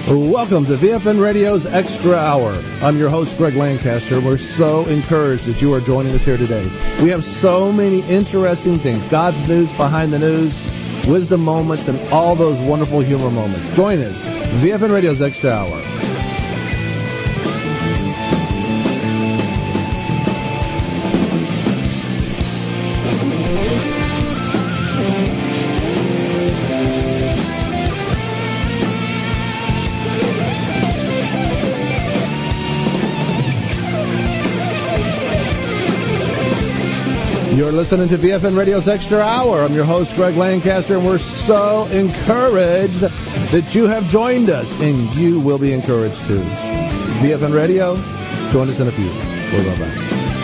Welcome to VFN Radio's Extra Hour. I'm your host, Greg Lancaster. We're so encouraged that you are joining us here today. We have so many interesting things. God's news behind the news, wisdom moments, and all those wonderful humor moments. Join us, VFN Radio's Extra Hour. You're listening to VFN Radio's Extra Hour. I'm your host, Greg Lancaster, and we're so encouraged that you have joined us, and you will be encouraged too. VFN Radio, join us in a few. We'll go back.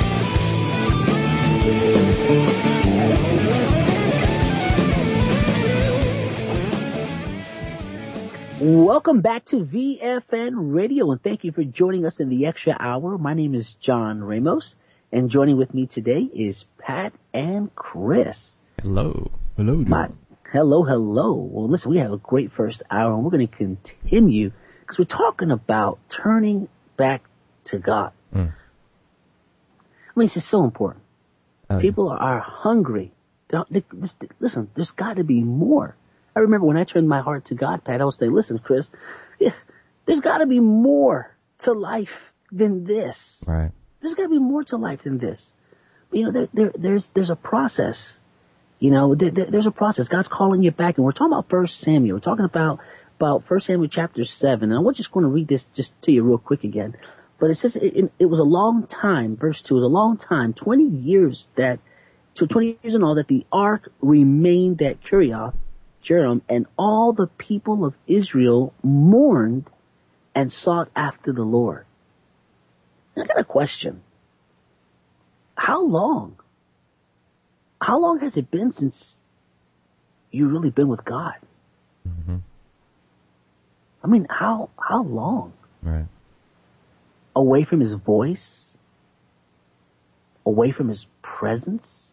Welcome back to VFN Radio, and thank you for joining us in the Extra Hour. My name is John Ramos. And joining with me today is Pat and Chris. Hello. Hello, John. Hello. Well, listen, we have a great first hour, and we're going to continue because we're talking about turning back to God. I mean, this is so important. People are hungry. Listen, there's got to be more. I remember when I turned my heart to God, Pat, I was saying, listen, Chris, there's got to be more to life than this. Right. There's got to be more to life than this. You know, there's a process. You know, there's a process. God's calling you back, and we're talking about 1 Samuel. We're talking about 1 Samuel chapter 7. And I'm just going to read this just to you real quick again. But it says it was a long time, verse 2, it was a long time, 20 years in all, that the ark remained at Kiriath Jearim, and all the people of Israel mourned and sought after the Lord. I got a question. How long? How long has it been since you really been with God? Mm-hmm. I mean, how long? Right. Away from his voice? Away from his presence?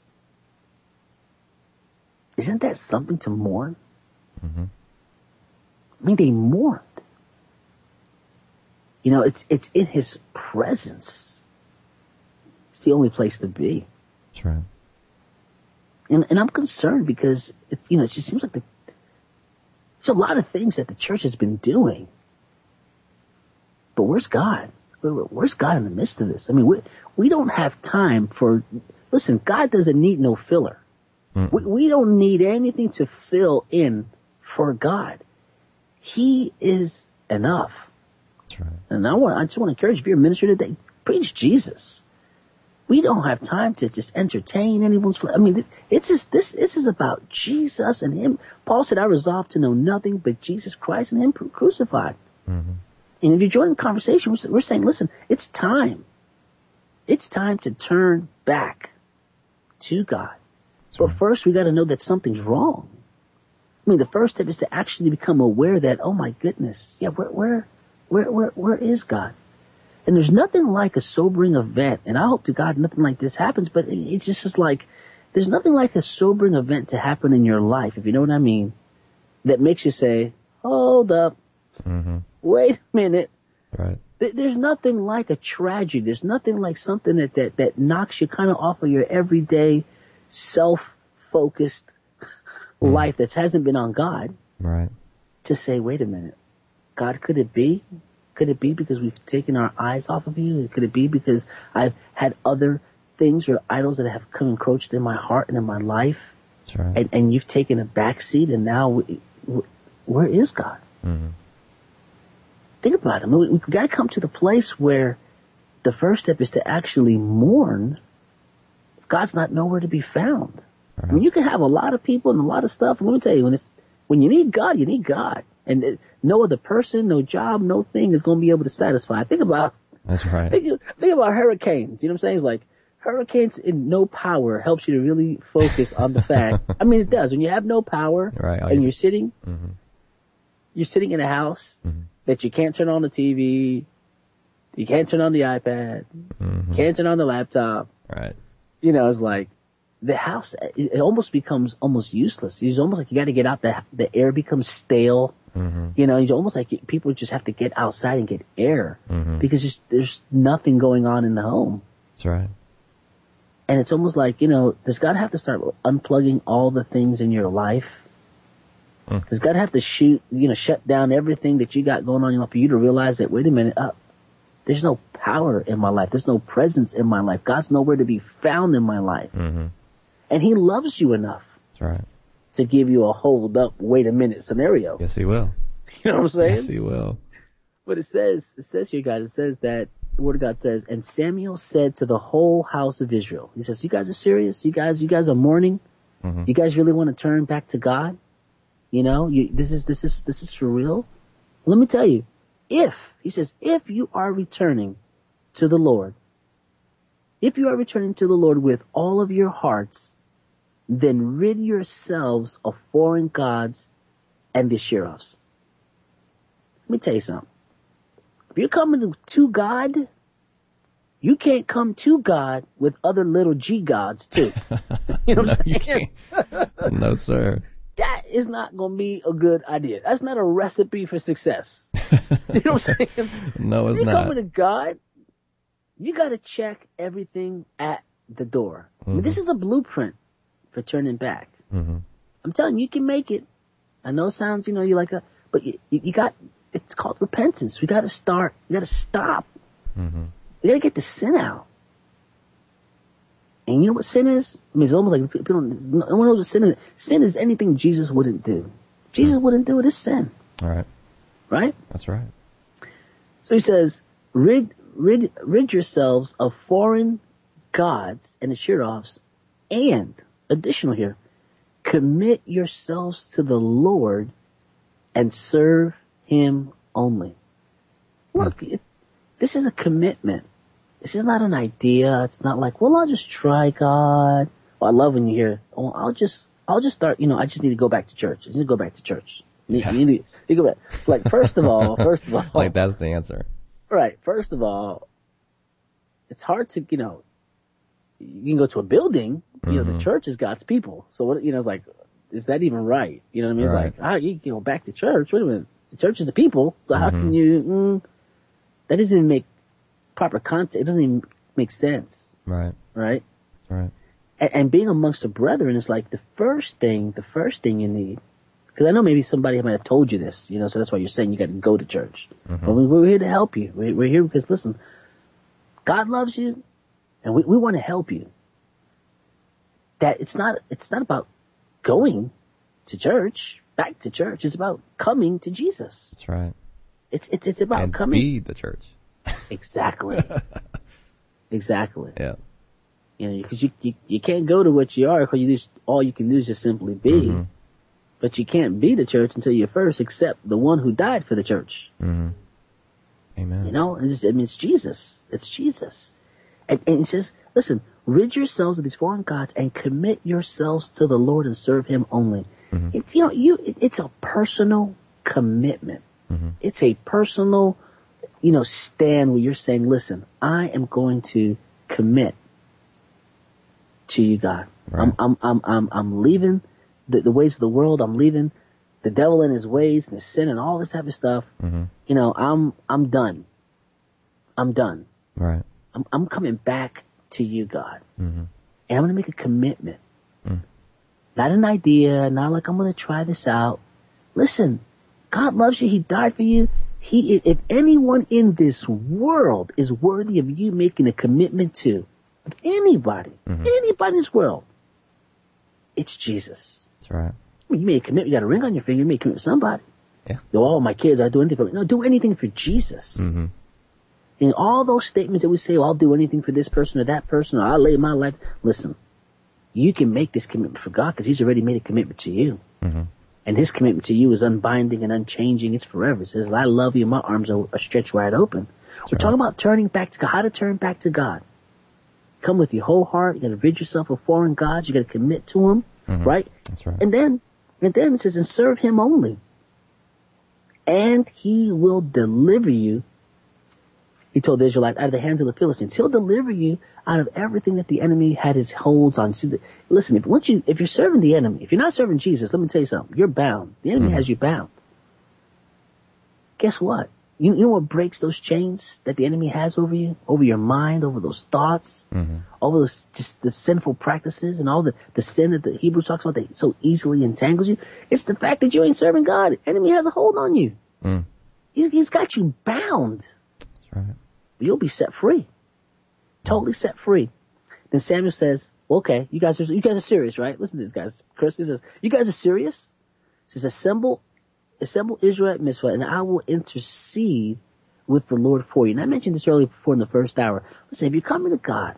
Isn't that something to mourn? Mm-hmm. I mean, they mourned. You know, it's in his presence. It's the only place to be. That's right. And I'm concerned because, it just seems like there's a lot of things that the church has been doing. But where's God? Where's God in the midst of this? I mean, we don't have time for, listen, God doesn't need no filler. We don't need anything to fill in for God. He is enough. That's right. And I just want to encourage you, if you're a minister today, preach Jesus. We don't have time to just entertain anyone's. I mean, this is about Jesus and Him. Paul said, "I resolved to know nothing but Jesus Christ and Him crucified." Mm-hmm. And if you join the conversation, we're saying, listen, it's time. It's time to turn back to God. But first, we got to know that something's wrong. I mean, the first step is to actually become aware that, oh my goodness, yeah, where is God? And there's nothing like a sobering event, and I hope to God nothing like this happens, but it's just like, there's nothing like a sobering event to happen in your life, if you know what I mean, that makes you say, hold up, wait a minute. Right. There's nothing like a tragedy. There's nothing like something that knocks you kind of off of your everyday self-focused life that hasn't been on God. Right. To say, wait a minute, God, could it be? Could it be because we've taken our eyes off of you? Could it be because I've had other things or idols that have come encroached in my heart and in my life? That's right. And you've taken a back seat, and now where is God? Mm-hmm. Think about it. I mean, we've got to come to the place where the first step is to actually mourn if God's not nowhere to be found. Right. I mean, you can have a lot of people and a lot of stuff. And let me tell you, when you need God, you need God. And no other person, no job, no thing is going to be able to satisfy. Think about That's right. Think about hurricanes. You know what I'm saying? It's like hurricanes in no power helps you to really focus on the fact. I mean, it does. When you have no power, right, and you're sitting in a house that you can't turn on the TV, you can't turn on the iPad, can't turn on the laptop. Right. You know, it's like the house. It almost becomes almost useless. It's almost like you got to get out. The air becomes stale. You know, it's almost like people just have to get outside and get air because there's nothing going on in the home. That's right. And it's almost like, you know, does God have to start unplugging all the things in your life? Does God have to shut down everything that you got going on in your life for you to realize that, wait a minute, there's no power in my life. There's no presence in my life. God's nowhere to be found in my life. And he loves you enough. That's right. To give you a hold up, wait a minute scenario. Yes, he will. You know what I'm saying? Yes, he will. But it says here, guys, it says that the word of God says, and Samuel said to the whole house of Israel, he says, you guys are serious? You guys are mourning? You guys really want to turn back to God? You know, this is for real. Let me tell you, if you are returning to the Lord, with all of your hearts, then rid yourselves of foreign gods and the Asheroths. Let me tell you something. If you're coming to God, you can't come to God with other little G gods too. You know what I'm saying? No, sir. That is not going to be a good idea. That's not a recipe for success. You know what I'm saying? No, it's if you're not. coming to God, you got to check everything at the door. I mean, this is a blueprint for turning back. I'm telling you, you can make it. I know it sounds, you like a, but you got, it's called repentance. We got to start. We got to stop. We got to get the sin out. And you know what sin is? I mean, it's almost like people no one knows what sin is. Sin is anything Jesus wouldn't do. Jesus wouldn't do it. It's sin. All right. Right? That's right. So he says, rid yourselves of foreign gods and Asheroths, and additional here, commit yourselves to the Lord and serve him only. Look, this is a commitment. This is not an idea. It's not like, well, I'll just try God. Well, I love when you hear, oh, I'll just start, I just need to go back to church. I just need to go back to church. I need to go back. Like, first of all. Like, that's the answer. Right. First of all, it's hard to, you can go to a building, the church is God's people. So what, it's like, is that even right? You know what I mean? Right. It's like, you can go back to church. Wait a minute. The church is the people. So how can you, that doesn't even make proper context. It doesn't even make sense. Right. Right. Right. And being amongst the brethren is like the first thing you need. Because I know maybe somebody might have told you this, so that's why you're saying you got to go to church. But we're here to help you. We're here because, listen, God loves you, and we want to help you. That it's not about going to church, back to church. It's about coming to Jesus. That's right. It's about and coming. Be the church. Exactly. Exactly. Yeah. Because you can't go to what you are because all you can do is just simply be. But you can't be the church until you first accept the one who died for the church. Amen. It's Jesus. It's Jesus. And he says, listen, rid yourselves of these foreign gods and commit yourselves to the Lord and serve him only. It's, it's a personal commitment. It's a personal, stand where you're saying, listen, I am going to commit to you, God. Right. I'm leaving the ways of the world. I'm leaving the devil and his ways and his sin and all this type of stuff. I'm done. I'm done. Right. I'm coming back to you, God. And I'm going to make a commitment. Not an idea, not like I'm going to try this out. Listen, God loves you. He died for you. If anyone in this world is worthy of you making a commitment to, anybody in this world, it's Jesus. That's right. I mean, you made a commitment. You got a ring on your finger. You made a commitment to somebody. Yeah. All my kids, I do anything for them. No, do anything for Jesus. And all those statements that we say, I'll do anything for this person or that person, or I'll lay my life. Listen, you can make this commitment for God because he's already made a commitment to you. And his commitment to you is unbinding and unchanging. It's forever. It says, I love you. My arms are stretched wide open. We're talking about turning back to God. How to turn back to God. Come with your whole heart. You got to rid yourself of foreign gods. You got to commit to him. Right? That's right. And then it says, and serve him only. And he will deliver you. He told the Israelites, out of the hands of the Philistines. He'll deliver you out of everything that the enemy had his holds on. See, listen, if you're serving the enemy, if you're not serving Jesus, let me tell you something. You're bound. The enemy has you bound. guess what? You know what breaks those chains that the enemy has over you, over your mind, over those thoughts, over those just the sinful practices and all the sin that the Hebrew talks about that so easily entangles you? It's the fact that you ain't serving God. The enemy has a hold on you. He's got you bound. That's right. But you'll be set free. Totally set free. Then Samuel says, okay, you guys are serious, right? Listen to this, guys. Chris, he says, you guys are serious? He says, assemble Israel at Mizpah, and I will intercede with the Lord for you. And I mentioned this earlier before in the first hour. Listen, if you're coming to God,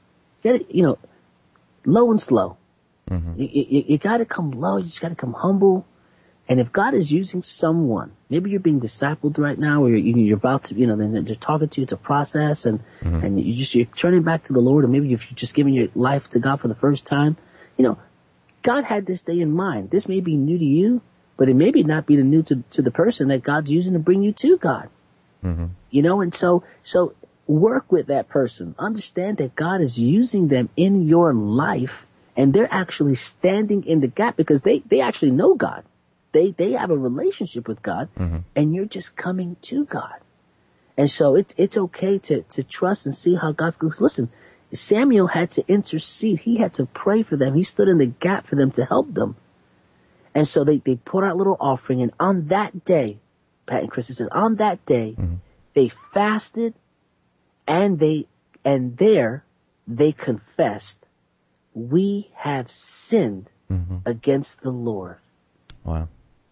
low and slow. You got to come low. You just got to come humble. And if God is using someone, maybe you're being discipled right now, or you're about to, they're talking to you. It's a process, and you're turning back to the Lord, or maybe if you're just giving your life to God for the first time. God had this day in mind. This may be new to you, but it may be not be new to the person that God's using to bring you to God. And so work with that person. Understand that God is using them in your life, and they're actually standing in the gap because they actually know God. They have a relationship with God, and you're just coming to God. And so it's okay to trust and see how God's going. Listen, Samuel had to intercede. He had to pray for them. He stood in the gap for them to help them. And so they put out a little offering, and on that day, Pat and Chris, it says, on that day, they fasted, and there they confessed, we have sinned against the Lord. Wow.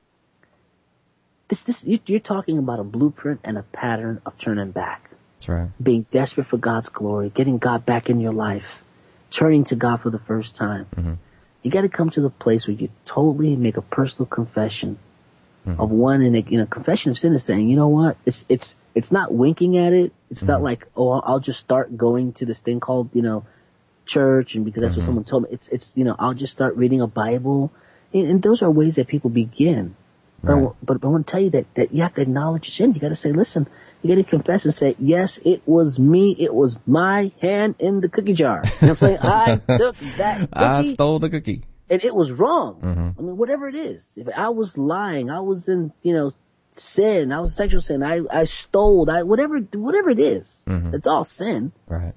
You're talking about a blueprint and a pattern of turning back. That's right. Being desperate for God's glory, getting God back in your life, turning to God for the first time. You got to come to the place where you totally make a personal confession of one, and confession of sin is saying, you know what? It's not winking at it. It's not like, oh, I'll just start going to this thing called, church, and because that's what someone told me. It's I'll just start reading a Bible, and those are ways that people begin. Right. But I want to tell you that you have to acknowledge your sin. You got to say, listen, you got to confess and say, yes, it was me. It was my hand in the cookie jar. You know what I'm saying? I took that cookie. I stole the cookie. And it was wrong. I mean, whatever it is. If I was lying, I was in, sin, I was sexual sin, I stole, whatever it is. It's all sin. Right.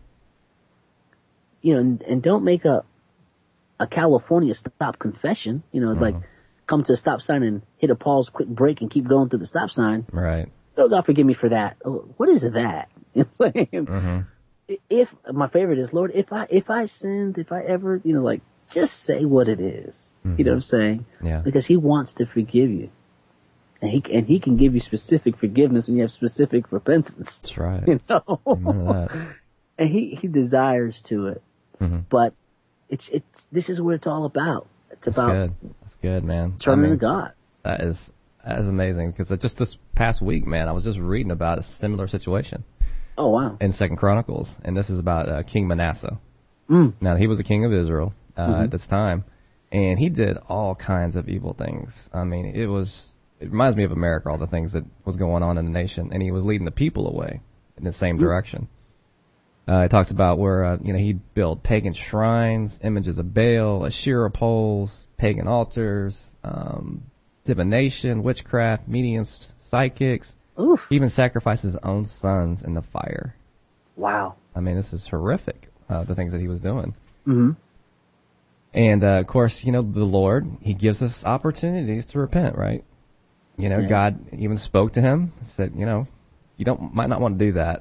And don't make a California stop confession. Like, come to a stop sign and hit a pause, quick break, and keep going through the stop sign. Right. Oh, God, forgive me for that. Oh, what is that? If my favorite is, Lord, if I sinned, if I ever, just say what it is. You know what I'm saying? Yeah. Because He wants to forgive you, and He can give you specific forgiveness when you have specific repentance. That's right. Amen to that. And He desires to it, but it's this is what it's all about. It's about good. That's good, man. turning to God. That is amazing, because just this past week, man, I was just reading about a similar situation. Oh, wow. In 2 Chronicles, and this is about King Manasseh. Now, he was the king of Israel at this time, and he did all kinds of evil things. I mean, it reminds me of America, all the things that was going on in the nation, and he was leading the people away in the same direction. It talks about where, he built pagan shrines, images of Baal, Asherah poles, pagan altars, divination, witchcraft, mediums, psychics. Oof. He even sacrificed his own sons in the fire. Wow. I mean, this is horrific, the things that he was doing. And, of course, the Lord, He gives us opportunities to repent, right? God even spoke to him, said, you might not want to do that.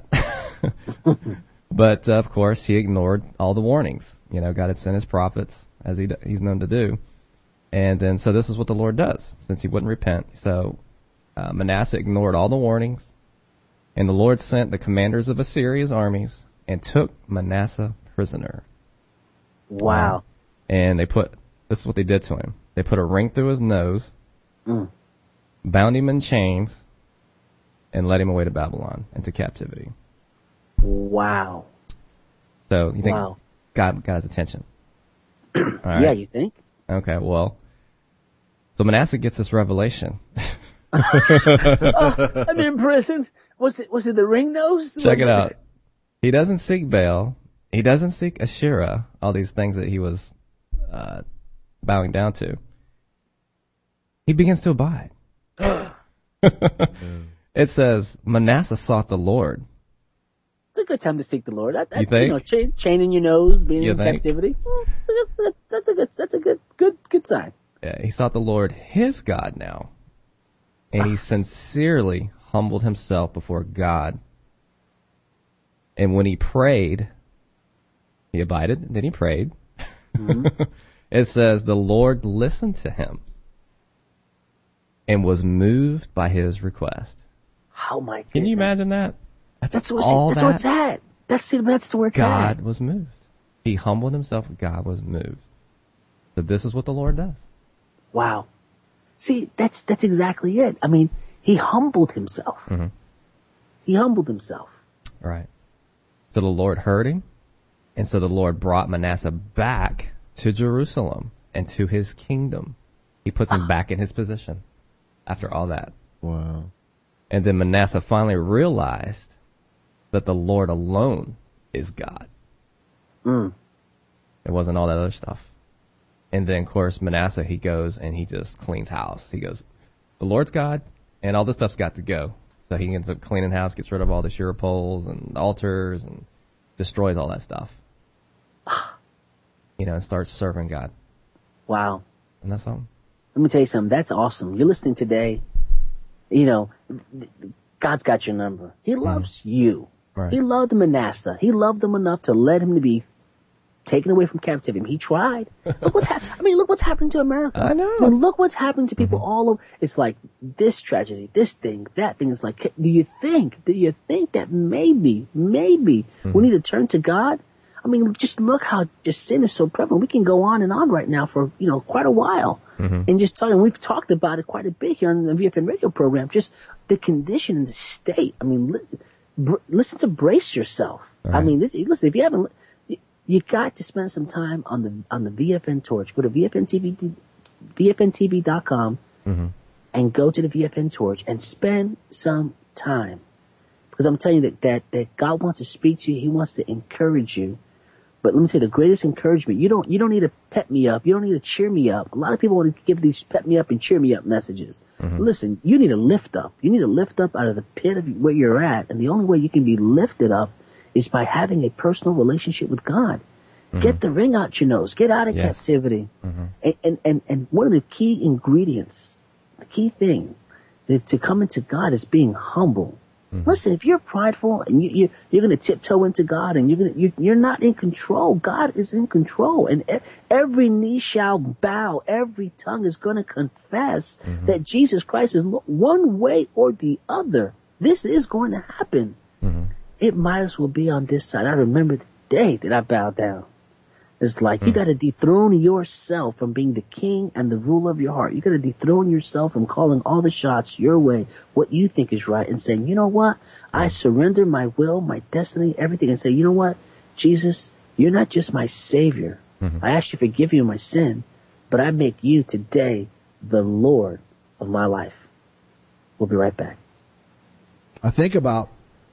But, of course, he ignored all the warnings. God had sent His prophets, as He's known to do. And then, so this is what the Lord does, since he wouldn't repent. So Manasseh ignored all the warnings, and the Lord sent the commanders of Assyria's armies and took Manasseh prisoner. Wow. And this is what they did to him. They put a ring through his nose, bound him in chains, and led him away to Babylon into captivity. Wow. So you think God got his attention? All right. Yeah, you think? Okay, well, so Manasseh gets this revelation. I'm in prison. Was it the ring nose? Check it out. He doesn't seek Baal. He doesn't seek Asherah, all these things that he was bowing down to. He begins to abide. It says Manasseh sought the Lord. It's a good time to seek the Lord. You think? You know, chaining your nose, being You in think? captivity. That's a good sign. Yeah, he sought the Lord his God now. And he sincerely humbled himself before God. And when he prayed, he abided, then he prayed. Mm-hmm. It says the Lord listened to him and was moved by his request. Oh my goodness. Can you imagine that? That's where it's at. That's where it's at. God was moved. He humbled himself. God was moved. So this is what the Lord does. Wow. See, that's exactly it. I mean, he humbled himself. Mm-hmm. He humbled himself. Right. So the Lord heard him, and so the Lord brought Manasseh back to Jerusalem and to his kingdom. He puts him back in his position after all that. Wow. And then Manasseh finally realized that the Lord alone is God. Mm. It wasn't all that other stuff. And then, of course, Manasseh, he goes and he just cleans house. He goes, the Lord's God, and all this stuff's got to go. So he ends up cleaning house, gets rid of all the Asherah poles and altars and destroys all that stuff. And starts serving God. Wow. And that's all. Let me tell you something. That's awesome. You're listening today. God's got your number. He loves you. Right. He loved Manasseh. He loved him enough to let him to be taken away from captivity. He tried. Look what's look what's happening to America. I know. Look what's happening to people all over. It's like this tragedy, this thing, that thing. It's like, do you think that maybe we need to turn to God? I mean, just look how just sin is so prevalent. We can go on and on right now for, quite a while. Mm-hmm. And just talking, we've talked about it quite a bit here on the VFN radio program, just the condition and the state. I mean, listen to Brace Yourself. Right. I mean, listen, if you haven't, you got to spend some time on the VFN Torch. Go to VFNTV.com and go to the VFN Torch and spend some time. Because I'm telling you that God wants to speak to you. He wants to encourage you. But let me say the greatest encouragement, you don't need to pep me up. You don't need to cheer me up. A lot of people want to give these pep me up and cheer me up messages. Mm-hmm. Listen, you need to lift up. You need to lift up out of the pit of where you're at. And the only way you can be lifted up is by having a personal relationship with God. Mm-hmm. Get the ring out your nose. Get out of captivity. Mm-hmm. And one of the key ingredients, the key thing to come into God is being humble. Mm-hmm. Listen, if you're prideful and you're going to tiptoe into God and you're not in control, God is in control. And every knee shall bow. Every tongue is going to confess that Jesus Christ is one way or the other. This is going to happen. Mm-hmm. It might as well be on this side. I remember the day that I bowed down. It's like you got to dethrone yourself from being the king and the ruler of your heart. You got to dethrone yourself from calling all the shots your way, what you think is right, and saying, you know what? I surrender my will, my destiny, everything, and say, you know what? Jesus, you're not just my savior. I ask you to forgive me of my sin, but I make you today the Lord of my life. We'll be right back. I think about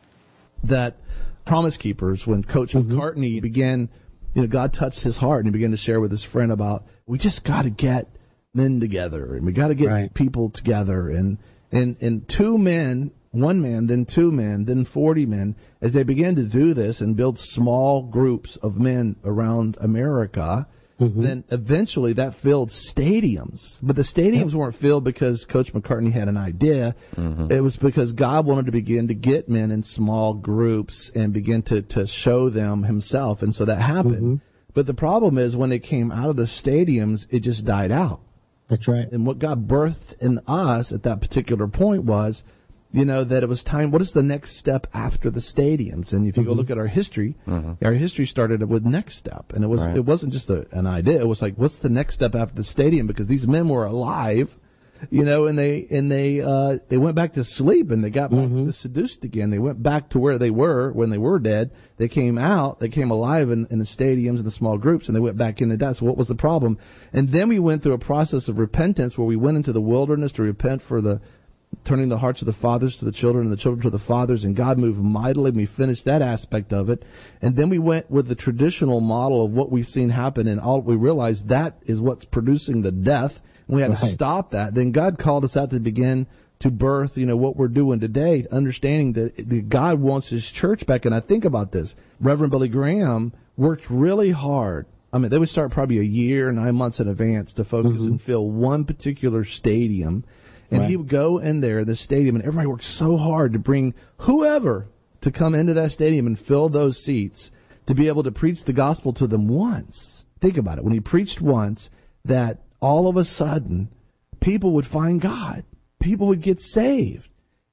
that Promise Keepers when Coach McCartney began. God touched his heart and he began to share with his friend about, we just got to get men together and we got to get people together and two men, one man, then two men, then 40 men, as they began to do this and build small groups of men around America, then eventually that filled stadiums. But the stadiums weren't filled because Coach McCartney had an idea. It was because God wanted to begin to get men in small groups and begin to show them himself. And so that happened. But the problem is when they came out of the stadiums, it just died out. That's right. And what God birthed in us at that particular point was, that it was time. What is the next step after the stadiums? And if you go look at our history started with Next Step, and it wasn't just an idea. It was like, what's the next step after the stadium? Because these men were alive, and they went back to sleep and they got back seduced again. They went back to where they were when they were dead. They came out, they came alive in the stadiums and the small groups, and they went back into that. So what was the problem? And then we went through a process of repentance where we went into the wilderness to repent for turning the hearts of the fathers to the children and the children to the fathers, and God moved mightily. We finished that aspect of it. And then we went with the traditional model of what we've seen happen, and all we realized that is what's producing the death. And we had to stop that. Then God called us out to begin to birth, what we're doing today, understanding that God wants his church back. And I think about this. Reverend Billy Graham worked really hard. I mean, they would start probably a year, 9 months in advance to focus and fill one particular stadium. And he would go in there, the stadium, and everybody worked so hard to bring whoever to come into that stadium and fill those seats to be able to preach the gospel to them once. Think about it. When he preached once, that all of a sudden people would find God. People would get saved.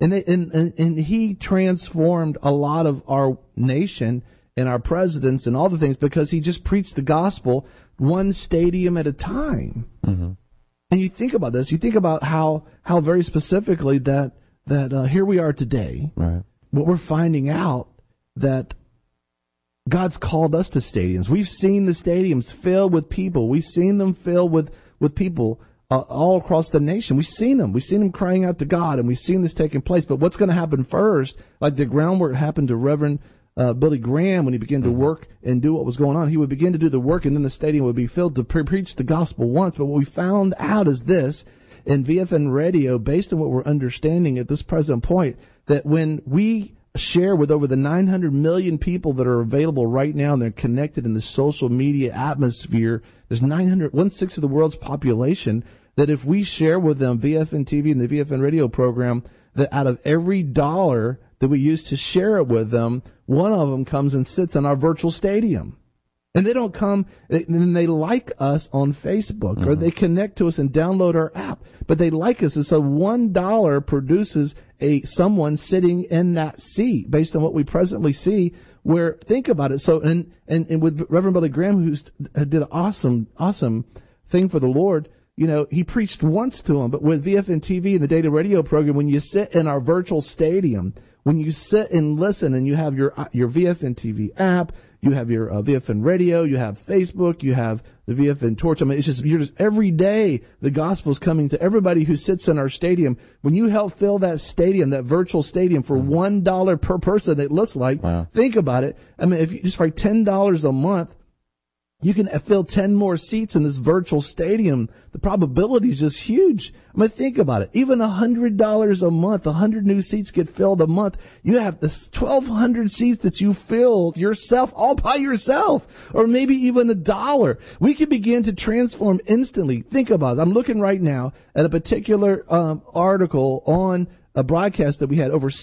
And he transformed a lot of our nation and our presidents and all the things because he just preached the gospel one stadium at a time. Mm-hmm. And you think about this. You think about how very specifically that here we are today. Right. What we're finding out that God's called us to stadiums. We've seen the stadiums filled with people. We've seen them filled with people all across the nation. We've seen them. We've seen them crying out to God, and we've seen this taking place. But what's going to happen first, like the groundwork happened to Reverend Billy Graham when he began to work and do what was going on. He would begin to do the work, and then the stadium would be filled to preach the gospel once. But what we found out is this, in VFN Radio, based on what we're understanding at this present point, that when we share with over the 900 million people that are available right now and they're connected in the social media atmosphere, there's 1/6 of the world's population, that if we share with them VFN TV and the VFN Radio program, that out of every dollar that we use to share it with them, one of them comes and sits in our virtual stadium. And they don't come, and they like us on Facebook, or they connect to us and download our app, but they like us. And so $1 produces someone sitting in that seat based on what we presently see, where, think about it. So, and with Reverend Billy Graham, who did an awesome thing for the Lord, he preached once to him, but with VFN TV and the Data Radio program, when you sit in our virtual stadium, when you sit and listen and you have your VFN TV app, you have your VFN Radio, you have Facebook, you have the VFN Torch. I mean, you're just every day the gospel is coming to everybody who sits in our stadium. When you help fill that stadium, that virtual stadium, for $1 per person, it looks like. Wow. Think about it. I mean, if you just for $10 a month, you can fill 10 more seats in this virtual stadium. The probability is just huge. I mean, think about it. Even $100 a month, 100 new seats get filled a month. You have this 1,200 seats that you filled yourself, all by yourself, or maybe even $1. We can begin to transform instantly. Think about it. I'm looking right now at a particular article on a broadcast that we had over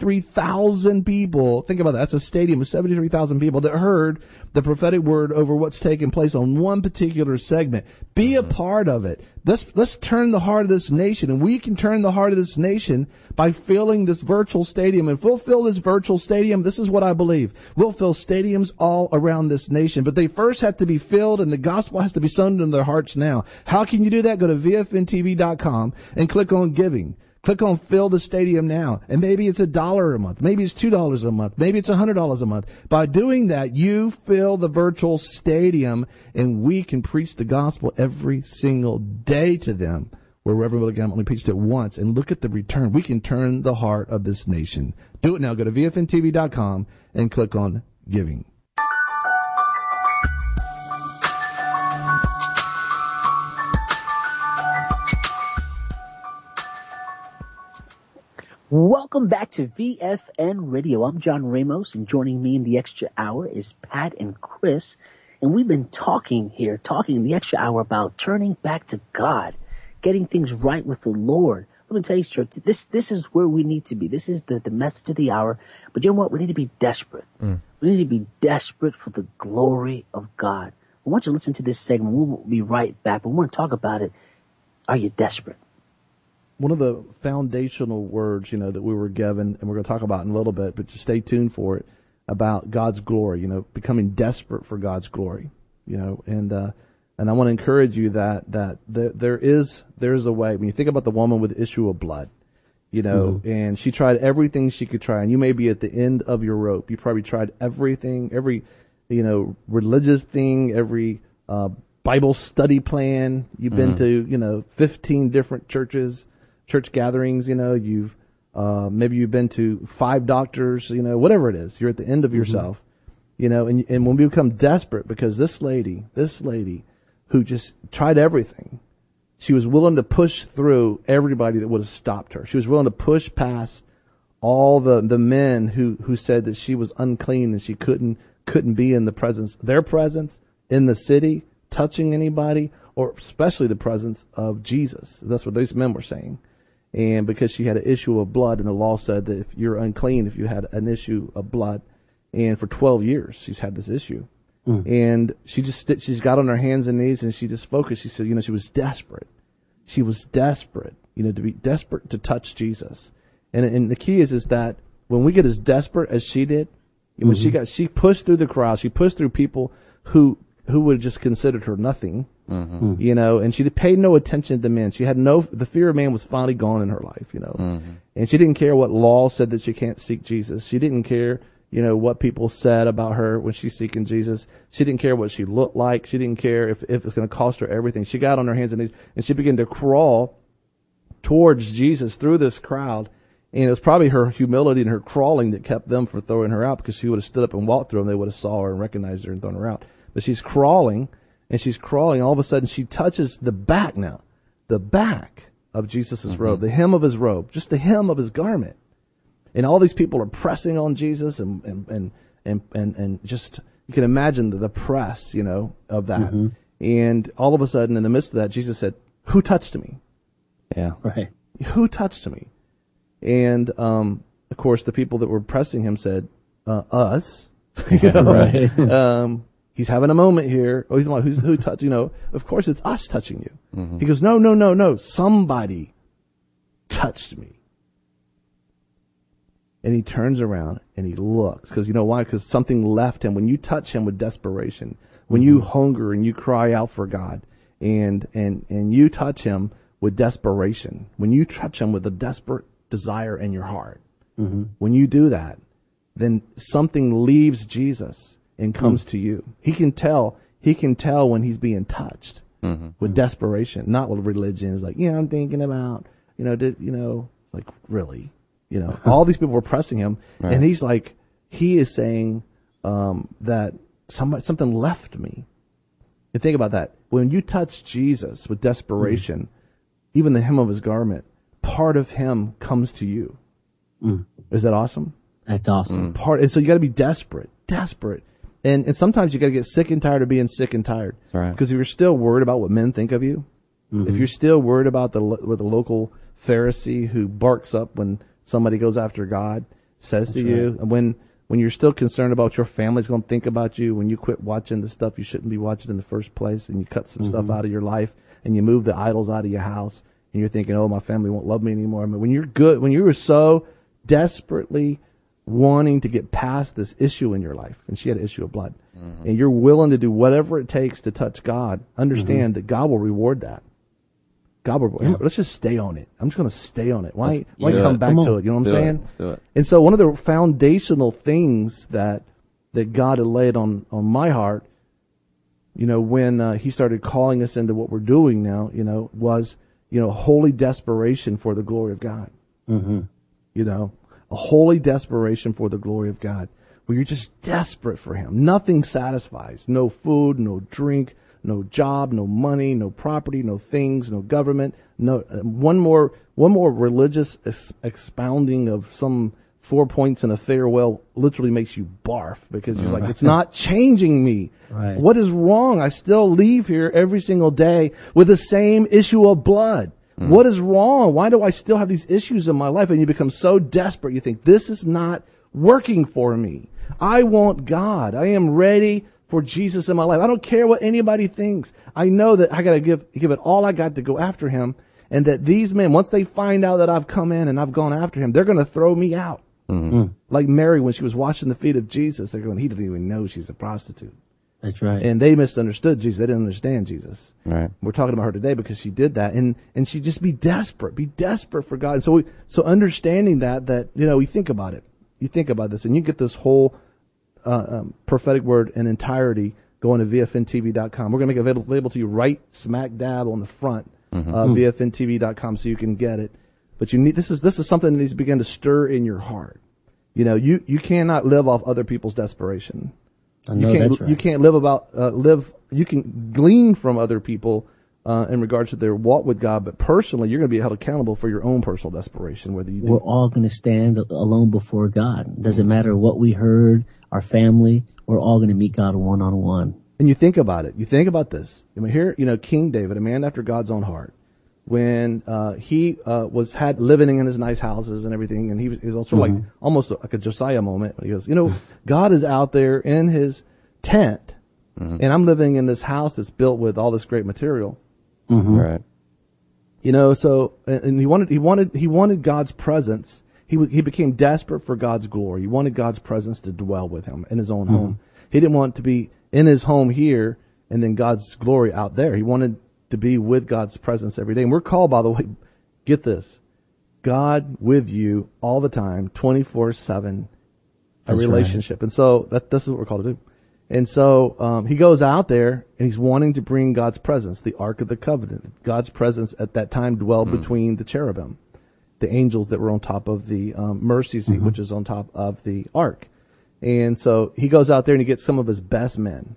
73,000 people. Think about that. That's a stadium of 73,000 people that heard the prophetic word over what's taking place on one particular segment. Be a part of it. Let's turn the heart of this nation, and we can turn the heart of this nation by filling this virtual stadium. And if we'll fill this virtual stadium, this is what I believe. We'll fill stadiums all around this nation, but they first have to be filled, and the gospel has to be sown into their hearts now. How can you do that? Go to VFNTV.com and click on giving. Click on fill the stadium now. And maybe it's $1 a month. Maybe it's $2 a month. Maybe it's $100 a month. By doing that, you fill the virtual stadium, and we can preach the gospel every single day to them, where Reverend Billy Graham only preached it once. And look at the return. We can turn the heart of this nation. Do it now. Go to VFNTV.com and click on giving. Welcome back to VFN Radio. I'm John Ramos, and joining me in the extra hour is Pat and Chris. And we've been talking in the extra hour about turning back to God, getting things right with the Lord. Let me tell you, church, this is where we need to be. This is the message of the hour. But you know what? We need to be desperate. We need to be desperate for the glory of God. I want you to listen to this segment. We'll be right back. But we want to talk about it. Are you desperate? One of the foundational words, that we were given, and we're going to talk about in a little bit, but just stay tuned for it, about God's glory, becoming desperate for God's glory, and I want to encourage you that there is a way. When you think about the woman with the issue of blood, and she tried everything she could try, and you may be at the end of your rope. You probably tried everything, every, religious thing, every, Bible study plan. You've been to, 15 different church gatherings, you've maybe you've been to 5 doctors, whatever it is. You're at the end of yourself, and when we become desperate, because this lady who just tried everything, She was willing to push through everybody that would have stopped her. She was willing to push past all the men who said that she was unclean and she couldn't be in their presence in the city, touching anybody, or especially the presence of Jesus. That's what those men were saying. And because she had an issue of blood, and the law said that if you're unclean, if you had an issue of blood, and for 12 years she's had this issue. And she's got on her hands and knees and she just focused. She said, she was desperate. She was desperate, to be desperate to touch Jesus. And the key is that when we get as desperate as she did, when she pushed through the crowd, she pushed through people who would have just considered her nothing, and she paid no attention to men. She had the fear of man was finally gone in her life, and she didn't care what law said that she can't seek Jesus. She didn't care, what people said about her when she's seeking Jesus. She didn't care what she looked like. She didn't care if it's going to cost her everything. She got on her hands and knees and she began to crawl towards Jesus through this crowd. And it was probably her humility and her crawling that kept them from throwing her out, because she would have stood up and walked through them. They would have saw her and recognized her and thrown her out. But she's crawling, and she's crawling. All of a sudden, she touches the back of Jesus' robe, the hem of his robe, just the hem of his garment. And all these people are pressing on Jesus, and just, you can imagine the press, of that. And all of a sudden, in the midst of that, Jesus said, "Who touched me?" Yeah. Right. Who touched me? And, of course, the people that were pressing him said, us. Right. He's having a moment here. Oh, who touched, of course it's us touching you. He goes, no. Somebody touched me. And he turns around and he looks. Because you know why? Because something left him. When you touch him with desperation, when you hunger and you cry out for God, and you touch him with desperation, when you touch him with a desperate desire in your heart, when you do that, then something leaves Jesus and comes to you. He can tell when he's being touched with desperation, not with religion. It's like, I'm thinking about, like, really, all these people were pressing him, right. And he's like, he is saying that something left me. And think about that. When you touch Jesus with desperation, even the hem of his garment, part of him comes to you. Is that awesome? That's awesome. And so you got to be desperate. And sometimes you got to get sick and tired of being sick and tired. That's right. Because if you're still worried about what men think of you, if you're still worried about what the local Pharisee who barks up when somebody goes after God says to you, and when you're still concerned about what your family's going to think about you, when you quit watching the stuff you shouldn't be watching in the first place, and you cut some stuff out of your life, and you move the idols out of your house, and you're thinking, oh, my family won't love me anymore. I mean, when you were so desperately wanting to get past this issue in your life, and she had an issue of blood, and you're willing to do whatever it takes to touch God, understand that God will reward that. God will reward. Let's just stay on it. I'm just going to stay on it. Why come back to it? You know what I'm saying? Let's do it. And so one of the foundational things that God had laid on my heart, when he started calling us into what we're doing now, was, holy desperation for the glory of God. A holy desperation for the glory of God, where you're just desperate for him. Nothing satisfies. No food, no drink, no job, no money, no property, no things, no government. No one more religious expounding of some 4 points in a farewell literally makes you barf, because you're like, it's not changing me. Right. What is wrong? I still leave here every single day with the same issue of blood. What is wrong? Why do I still have these issues in my life? And you become so desperate. You think, this is not working for me. I want God. I am ready for Jesus in my life. I don't care what anybody thinks. I know that I got to give it all I got to go after him. And that these men, once they find out that I've come in and I've gone after him, they're going to throw me out. Like Mary, when she was washing the feet of Jesus, they're going, he didn't even know she's a prostitute. That's right. And they misunderstood Jesus. They didn't understand Jesus. Right. We're talking about her today because she did that. And she just be desperate for God. And so understanding that, you think about it. You think about this and you get this whole prophetic word in entirety going to VFNTV.com. We're going to make it available to you right smack dab on the front of VFNTV.com so you can get it. But this is something that needs to begin to stir in your heart. You cannot live off other people's desperation. I know that's right. You can't you can glean from other people in regards to their walk with God, but personally, you're going to be held accountable for your own personal desperation, whether you do. We're all going to stand alone before God. Doesn't matter what we heard, our family, we're all going to meet God one-on-one. And you think about it. You think about this. I mean, here, King David, a man after God's own heart, when he had living in his nice houses and everything, and he was also like almost like a Josiah moment. He goes, God is out there in his tent, and I'm living in this house that's built with all this great material. Right. So and he wanted God's presence. He became desperate for God's glory. He wanted God's presence to dwell with him in his own home. He didn't want to be in his home here and then God's glory out there. He wanted to be with God's presence every day. And we're called, by the way, get this, God with you all the time, 24/7, a relationship. Right. And so this is what we're called to do. And so he goes out there and he's wanting to bring God's presence, the Ark of the Covenant. God's presence at that time dwelled between the cherubim, the angels that were on top of the mercy seat, which is on top of the Ark. And so he goes out there and he gets some of his best men,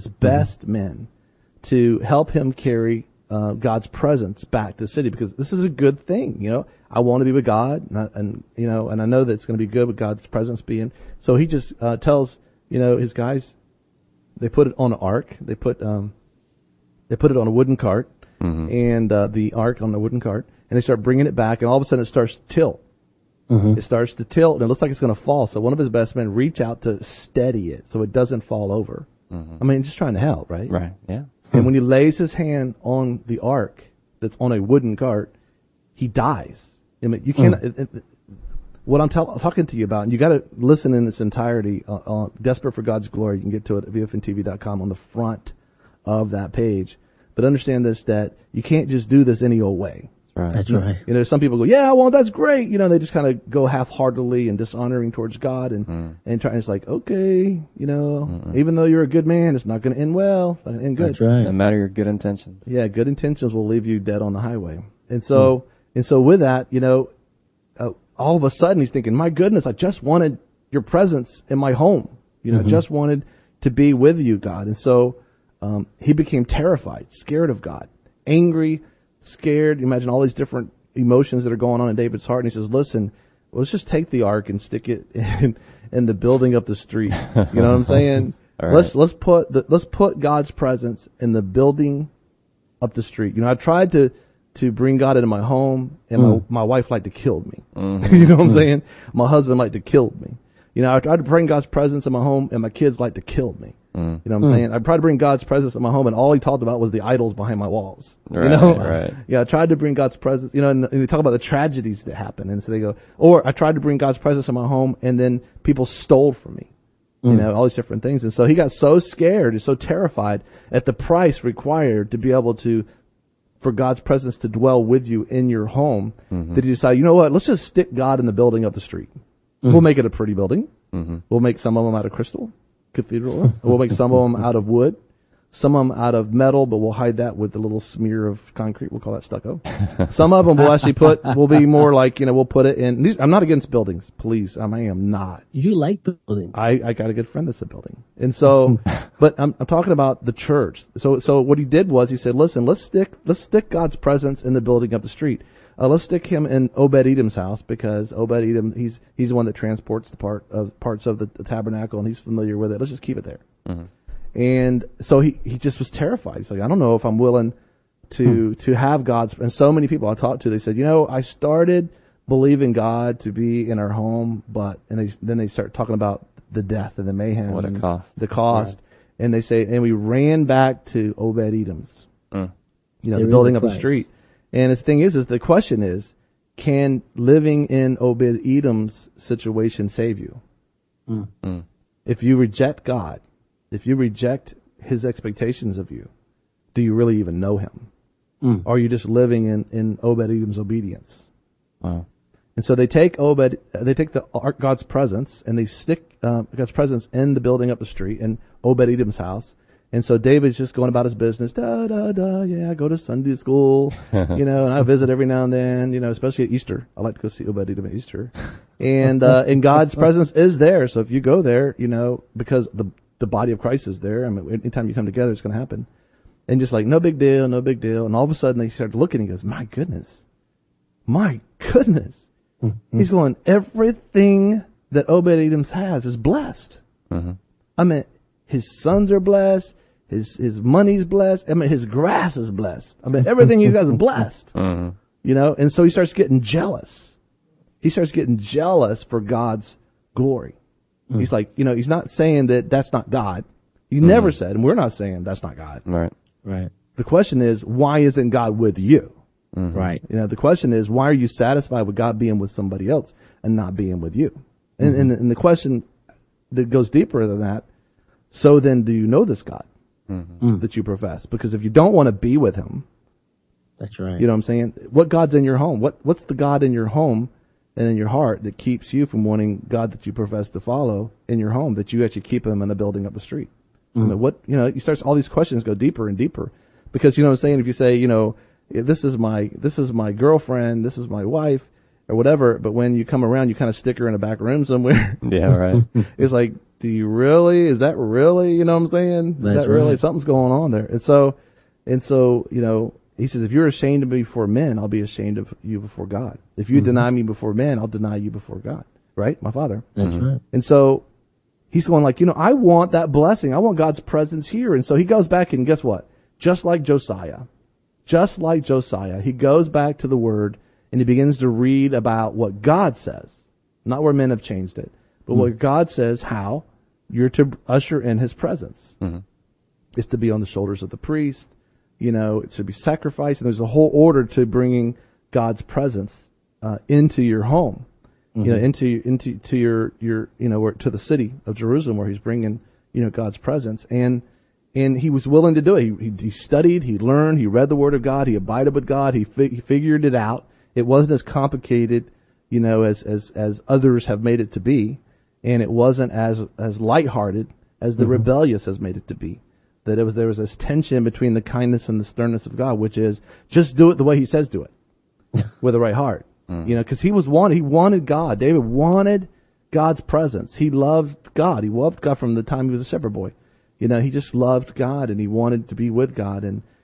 to help him carry God's presence back to the city, because this is a good thing. I want to be with God, and I know that it's going to be good with God's presence being. So he just tells his guys. They put it on an ark. They put it on a wooden cart, and the ark on the wooden cart, and they start bringing it back, and all of a sudden it starts to tilt. It starts to tilt, and it looks like it's going to fall. So one of his best men reach out to steady it so it doesn't fall over. I mean, just trying to help, right? Right. Yeah. And when he lays his hand on the ark that's on a wooden cart, he dies. I mean, you can't. What I'm talking to you about, and you got to listen in its entirety. Desperate for God's Glory. You can get to it at vfntv.com on the front of that page. But understand this: that you can't just do this any old way. Right. That's right. Some people go, yeah, well, that's great. They just kind of go half-heartedly and dishonoring towards God and try. And it's like, okay, even though you're a good man, it's not going to end well. It's not going to end good. That's right. No matter your good intentions. Yeah, good intentions will leave you dead on the highway. And so with that, all of a sudden he's thinking, my goodness, I just wanted your presence in my home. I just wanted to be with you, God. And so he became terrified, scared of God, angry, scared. Imagine all these different emotions that are going on in David's heart. And he says, listen, let's just take the ark and stick it in the building up the street. You know what I'm saying? Right. Let's put God's presence in the building up the street. I tried to bring God into my home, and my wife liked to kill me. You know what I'm saying? My husband liked to kill me. I tried to bring God's presence in my home, and my kids liked to kill me. You know what I'm saying? I tried to bring God's presence in my home, and all he talked about was the idols behind my walls. Right, right. Yeah, I tried to bring God's presence, and they talk about the tragedies that happen. And so they go, or I tried to bring God's presence in my home, and then people stole from me. All these different things. And so he got so scared and so terrified at the price required to be able for God's presence to dwell with you in your home, that he decided, you know what, let's just stick God in the building up the street. We'll make it a pretty building. We'll make some of them out of crystal, cathedral. We'll make some of them out of wood, some of them out of metal, but we'll hide that with a little smear of concrete. We'll call that stucco. Some of them we'll actually will be more like, we'll put it in. I'm not against buildings, please. I am not. You like buildings. I got a good friend that's a building. And so, but I'm talking about the church. So what he did was he said, listen, let's stick God's presence in the building up the street. Let's stick him in Obed-Edom's house, because Obed-Edom, he's the one that transports the parts of the tabernacle, and he's familiar with it. Let's just keep it there. And so he just was terrified. He's like, I don't know if I'm willing to have God's. And so many people I talked to, they said, I started believing God to be in our home, then they start talking about the death and the mayhem. What it cost. The cost. Right. And they say, and we ran back to Obed-Edom's, the building up the street. And the thing is the question is, can living in Obed-Edom's situation save you? If you reject God, if you reject his expectations of you, do you really even know him? Or are you just living in Obed-Edom's obedience? Wow. And so they take God's presence, and they stick God's presence in the building up the street in Obed-Edom's house. And so David's just going about his business. Yeah, I go to Sunday school, and I visit every now and then, especially at Easter. I like to go see Obed-Edom at Easter. And God's presence is there. So if you go there, because the body of Christ is there, I mean, anytime you come together, it's going to happen. And just like, no big deal, no big deal. And all of a sudden they start looking and he goes, my goodness. He's going, everything that Obed-Edom has is blessed. I mean, his sons are blessed. His money's blessed. I mean, his grass is blessed. I mean, everything he's got is blessed. You know, and so he starts getting jealous. He starts getting jealous for God's glory. He's like, you know, he's not saying that that's not God. He never said, and we're not saying that's not God. Right. The question is, why isn't God with you? Right. You know, the question is, why are you satisfied with God being with somebody else and not being with you? And the question that goes deeper than that, so then do you know this God that you profess? Because if you don't want to be with him, that's right. You know what I'm saying? What God's in your home? What's the God in your home and in your heart that keeps you from wanting God that you profess to follow in your home, that you actually keep him in a building up the street? I mean, you start, all these questions go deeper and deeper, because you know what I'm saying? If you say, you know, this is my girlfriend, this is my wife, or whatever, but when you come around, you kind of stick her in a back room somewhere. Yeah, right. It's like, do you really? Is that really? You know what I'm saying? Is that really? Something's going on there. And so, you know, he says, if you're ashamed of me before men, I'll be ashamed of you before God. If you deny me before men, I'll deny you before God. Right? My Father. That's right. And so he's going like, you know, I want that blessing. I want God's presence here. And so he goes back and guess what? Just like Josiah, he goes back to the Word and he begins to read about what God says, not where men have changed it, but what God says, how you're to usher in his presence. It's to be on the shoulders of the priest. You know, it should be sacrificed. And there's a whole order to bringing God's presence into your home, you know, into your you know, to the city of Jerusalem, where he's bringing, you know, God's presence. And he was willing to do it. He studied, he learned, he read the Word of God, he abided with God, he figured it out. It wasn't as complicated, you know, as others have made it to be, and it wasn't as lighthearted as the rebellious has made it to be. That there was this tension between the kindness and the sternness of God, which is just do it the way he says do it, with the right heart. You know, because he wanted God. David wanted God's presence. He loved God. He loved God from the time he was a shepherd boy. You know, he just loved God and he wanted to be with God,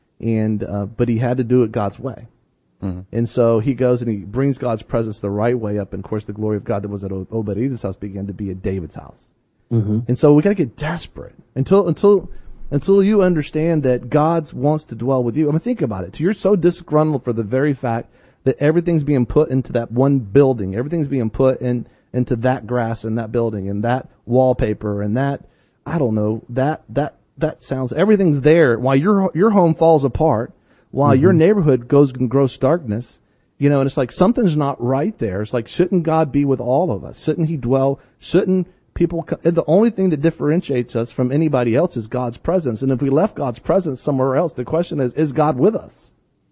but he had to do it God's way. And so he goes and he brings God's presence the right way up. And of course, the glory of God that was at Obed-Edom's house began to be at David's house. And so we got to get desperate until you understand that God wants to dwell with you. I mean, think about it. You're so disgruntled for the very fact that everything's being put into that one building. Everything's being put into that grass and that building and that wallpaper and that, I don't know, that sounds, everything's there while your home falls apart, while your neighborhood goes and grows darkness, you know, and it's like something's not right there. It's like, shouldn't God be with all of us? Shouldn't he dwell? Shouldn't people, the only thing that differentiates us from anybody else is God's presence. And if we left God's presence somewhere else, the question is God with us?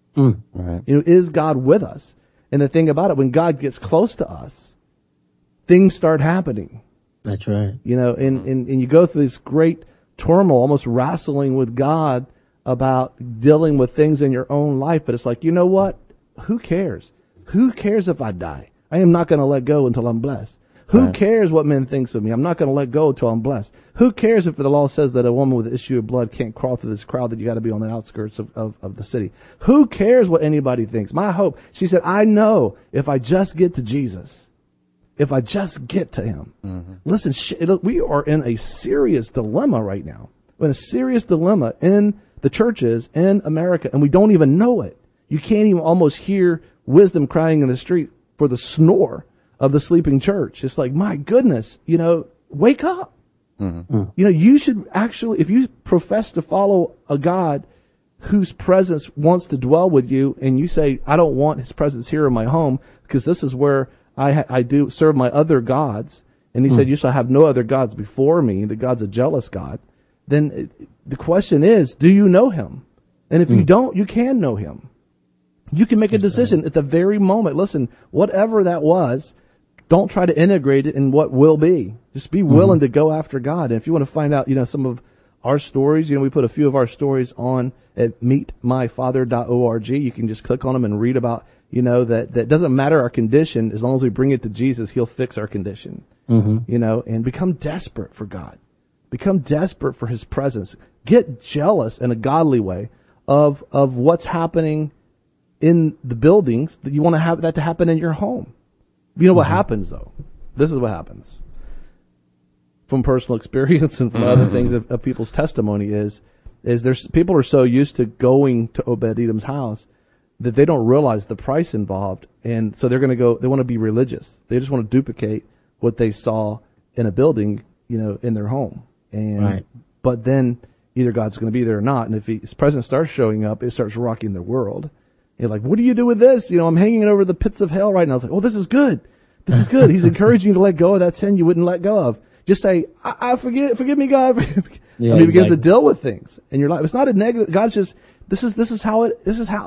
Right. You know, is God with us? And the thing about it, when God gets close to us, things start happening. That's right. You know, and you go through this great turmoil, almost wrestling with God about dealing with things in your own life. But it's like, you know what? Who cares? Who cares if I die? I am not going to let go until I'm blessed. Who cares what men thinks of me? I'm not going to let go until I'm blessed. Who cares if the law says that a woman with an issue of blood can't crawl through this crowd, that you got to be on the outskirts of the city? Who cares what anybody thinks? My hope, she said, I know if I just get to Jesus, if I just get to him. Listen, we are in a serious dilemma right now. We're in a serious dilemma in the churches in America, and we don't even know it. You can't even almost hear wisdom crying in the street for the snore of the sleeping church. It's like, my goodness, you know, wake up. You know, you should actually, if you profess to follow a God whose presence wants to dwell with you, and you say, I don't want his presence here in my home, because this is where I do serve my other gods, and he said, you shall have no other gods before me, that God's a jealous God, then the question is, do you know him? And if you don't, you can know him. You can make a decision at the very moment. Listen, whatever that was, don't try to integrate it in what will be. Just be willing to go after God. And if you want to find out, you know, some of our stories, you know, we put a few of our stories on at meetmyfather.org. You can just click on them and read about, you know, that doesn't matter our condition. As long as we bring it to Jesus, he'll fix our condition. You know, and become desperate for God. Become desperate for his presence. Get jealous in a godly way of what's happening in the buildings, that you want to have that to happen in your home. You know what happens though? This is what happens. From personal experience and from other things of people's testimony is there's people are so used to going to Obed-Edom's house that they don't realize the price involved, and so they're going to go. They want to be religious. They just want to duplicate what they saw in a building, in their home. And but then either God's going to be there or not, and if His presence starts showing up, it starts rocking the world. You're like, what do you do with this? I'm hanging over the pits of hell right now. It's like, oh, this is good. This is good. He's encouraging you to let go of that sin you wouldn't let go of. Just say, I forgive me, God. Yeah, and He begins to deal with things in your life. It's not a negative. God's just, this is how it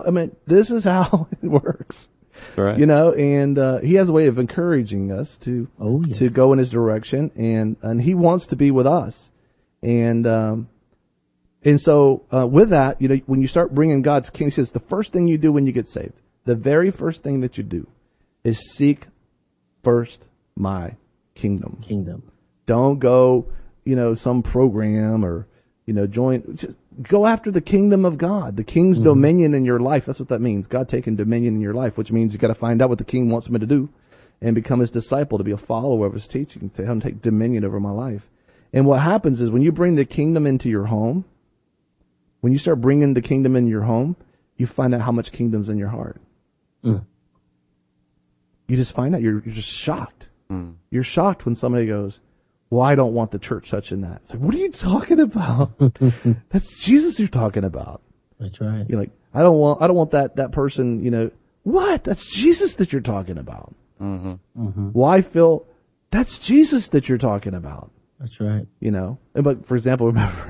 works. Right. And He has a way of encouraging us to go in His direction, and He wants to be with us. And so with that, when you start bringing God's King, He says the first thing you do when you get saved, the very first thing that you do is seek first my kingdom. Don't go, some program or, join. Just go after the kingdom of God, the King's dominion in your life. That's what that means. God taking dominion in your life, which means you got to find out what the King wants me to do and become His disciple, to be a follower of His teaching, to have Him take dominion over my life. And what happens is when you bring the kingdom into your home, when you start bringing the kingdom in your home, you find out how much kingdom's in your heart. You just find out. You're just shocked. You're shocked when somebody goes, well, I don't want the church touching that. It's like, what are you talking about? That's Jesus you're talking about. That's right. You're like, I don't want that person, what? That's Jesus that you're talking about. Well, I feel that's Jesus that you're talking about. That's right. But for example,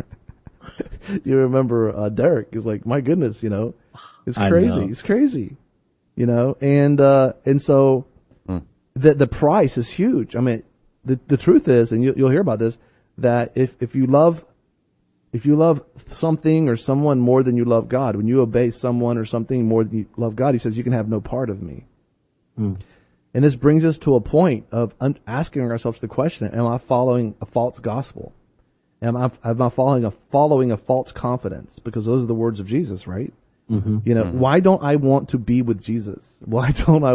remember Derek is like, my goodness, it's crazy. It's crazy, and so the price is huge. I mean, the truth is, and you'll hear about this, that if you love something or someone more than you love God, when you obey someone or something more than you love God, He says you can have no part of me. And this brings us to a point of asking ourselves the question: am I following a false gospel? Am I following a false confidence? Because those are the words of Jesus, right? Why don't I want to be with Jesus? Why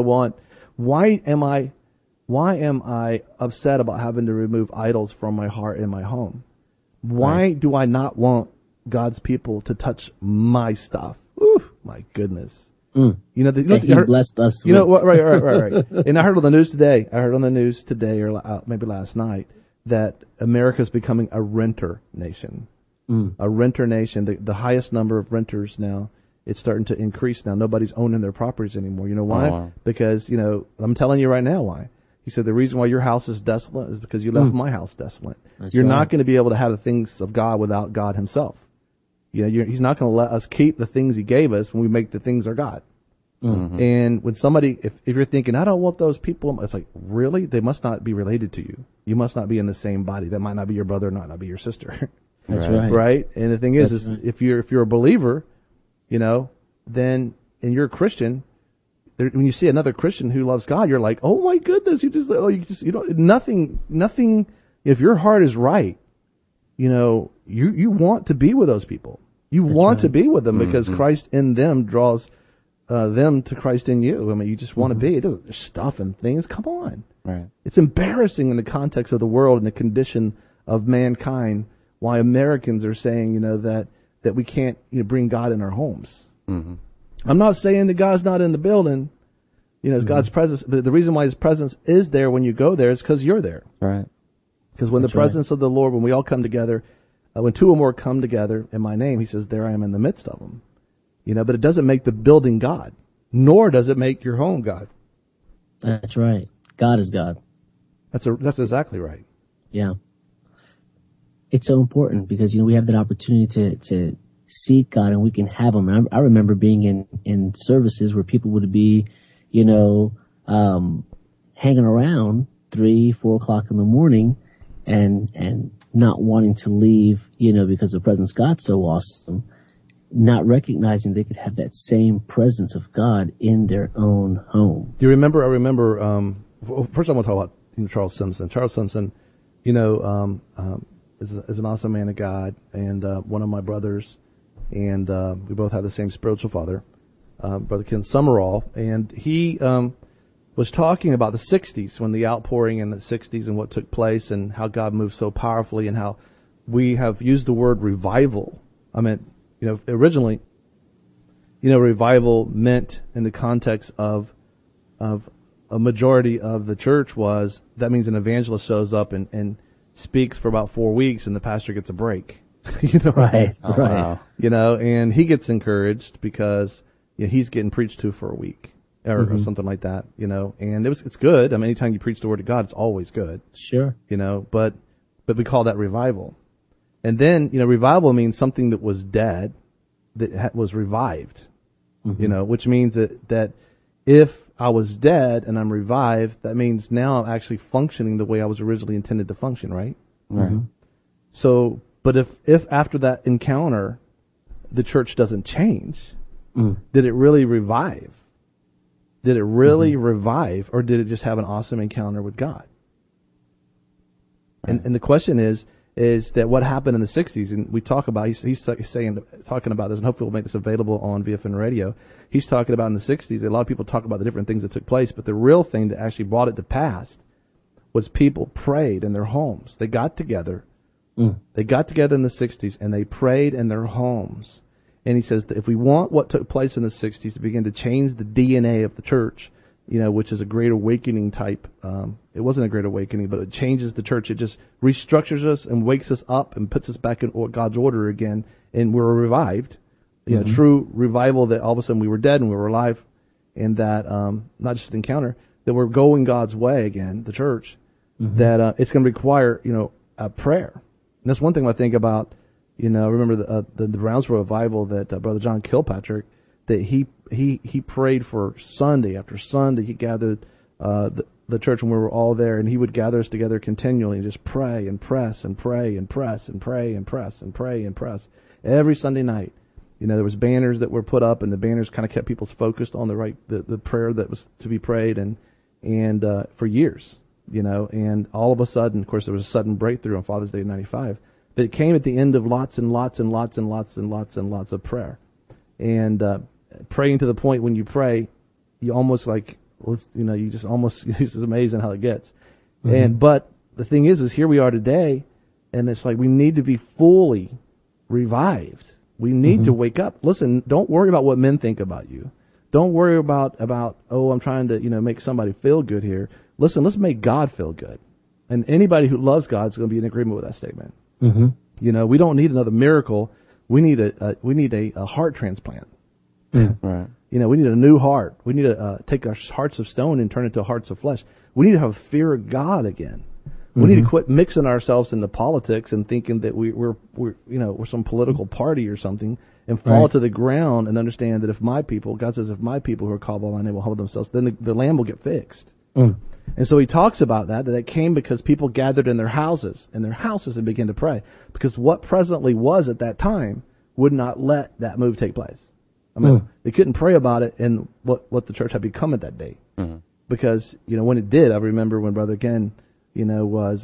am I upset about having to remove idols from my heart and my home? Why do I not want God's people to touch my stuff? Ooh, my goodness. He blessed us. Right. And I heard on the news today, or maybe last night, that America's becoming a renter nation. A renter nation. The highest number of renters now. It's starting to increase now. Nobody's owning their properties anymore. You know why? Oh, wow. Because, I'm telling you right now why. He said the reason why your house is desolate is because you left my house desolate. You're not going to be able to have the things of God without God Himself. He's not going to let us keep the things He gave us when we make the things our God. And when somebody, if you're thinking, I don't want those people, it's like, really? They must not be related to you. You must not be in the same body. That might not be your brother, might not be your sister. That's right. Right? And the thing is if you're a believer, then, and you're a Christian, when you see another Christian who loves God, you're like, oh my goodness, nothing, if your heart is right, you want to be with those people. You want to be with them because Christ in them draws them to Christ in you. I mean, you just want to be. It doesn't, there's stuff and things. Come on. Right. It's embarrassing in the context of the world and the condition of mankind why Americans are saying, that we can't bring God in our homes. I'm not saying that God's not in the building, it's God's presence, but the reason why His presence is there when you go there is because you're there. Right. Because when the presence of the Lord, when we all come together, when two or more come together in my name, He says, there I am in the midst of them. But it doesn't make the building God, nor does it make your home God. That's right. God is God. That's exactly right. Yeah. It's so important because, we have that opportunity to seek God and we can have Him. I remember being in services where people would be, hanging around 3-4 o'clock in the morning and not wanting to leave, because the presence of God's so awesome, not recognizing they could have that same presence of God in their own home. Do you remember? I remember, first I want to talk about Charles Simpson. Charles Simpson, is an awesome man of God, and one of my brothers and we both have the same spiritual father, Brother Ken Summerall, and he was talking about the 60s, when the outpouring in the 60s and what took place and how God moved so powerfully, and how we have used the word revival. I mean, originally, revival meant in the context of a majority of the church that means an evangelist shows up and speaks for about 4 weeks and the pastor gets a break. Right. Wow. And he gets encouraged because he's getting preached to for a week or something like that, and it's good. I mean, anytime you preach the word of God, it's always good. Sure. But we call that revival. And then, revival means something that was dead that was revived, which means that if I was dead and I'm revived, that means now I'm actually functioning the way I was originally intended to function, right? Right. So, but if after that encounter, the church doesn't change, did it really revive? Did it really revive, or did it just have an awesome encounter with God? Right. And the question is that what happened in the 60s, and we talk about, he's talking about this, and hopefully we'll make this available on VFN Radio. He's talking about in the 60s, a lot of people talk about the different things that took place, but the real thing that actually brought it to pass was people prayed in their homes. They got together. They got together in the 60s, and they prayed in their homes. And he says that if we want what took place in the 60s to begin to change the DNA of the church, which is a great awakening type, it wasn't a great awakening, but it changes the church. It just restructures us and wakes us up and puts us back in God's order again, and we're revived. True revival, that all of a sudden we were dead and we were alive, and that not just an encounter, that we're going God's way again, the church, that it's going to require, a prayer. And that's one thing I think about. I remember the Brownsville revival that Brother John Kilpatrick, that he prayed for Sunday after Sunday. He gathered the church when we were all there, and he would gather us together continually and just pray and press and pray and press and pray and press and pray and press every Sunday night. There was banners that were put up, and the banners kind of kept people focused on the prayer that was to be prayed, and for years, and all of a sudden, of course, there was a sudden breakthrough on Father's Day of '95. But it came at the end of lots and lots and lots and lots and lots and lots of prayer, and praying to the point when you pray, you almost you just almost, it's amazing how it gets. But the thing is here we are today, and it's like we need to be fully revived. We need to wake up. Listen, don't worry about what men think about you. Don't worry about I'm trying to make somebody feel good here. Listen, let's make God feel good, and anybody who loves God is going to be in agreement with that statement. We don't need another miracle. We need a heart transplant. Right. We need a new heart. We need to take our hearts of stone and turn it into hearts of flesh. We need to have fear of God again. We need to quit mixing ourselves into politics and thinking that we're some political party or something, and fall to the ground and understand that God says, if my people who are called by my name will humble themselves, then the land will get fixed. And so he talks about that it came because people gathered in their houses and began to pray, because what presently was at that time would not let that move take place. I mean, they couldn't pray about it and what the church had become at that day. Because, when it did, I remember when Brother Ken, was,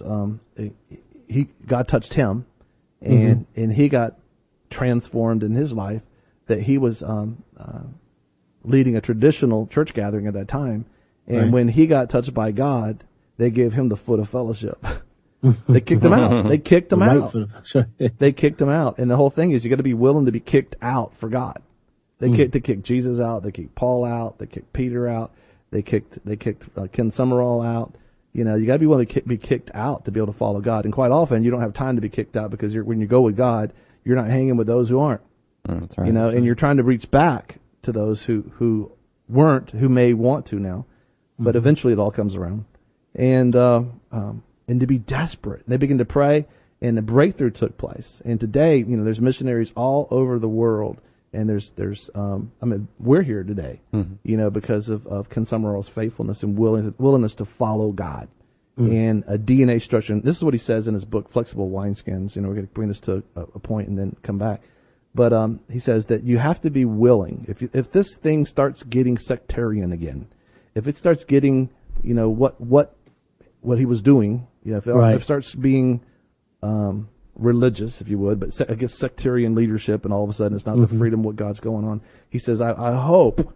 God touched him, and he got transformed in his life, that he was, leading a traditional church gathering at that time. And when he got touched by God, they gave him the foot of fellowship. They kicked him out. They kicked him out. They kicked him out. And the whole thing is you got to be willing to be kicked out for God. They kicked Jesus out. They kicked Paul out. They kicked Peter out. They kicked Ken Summerall out. You got to be willing to be kicked out to be able to follow God. And quite often you don't have time to be kicked out, because when you go with God, you're not hanging with those who aren't. That's right. And you're trying to reach back to those who weren't, who may want to now. But eventually it all comes around, and to be desperate. They begin to pray, and the breakthrough took place. And today, there's missionaries all over the world, and we're here today, because of Ken Summerall's faithfulness and willingness to follow God, and a DNA structure. And this is what he says in his book, Flexible Wineskins. We're going to bring this to a point and then come back. But he says that you have to be willing. If this thing starts getting sectarian again, if it starts getting, what he was doing, if it starts being religious, if you would, but I guess sectarian leadership, and all of a sudden it's not the freedom what God's going on. He says, I hope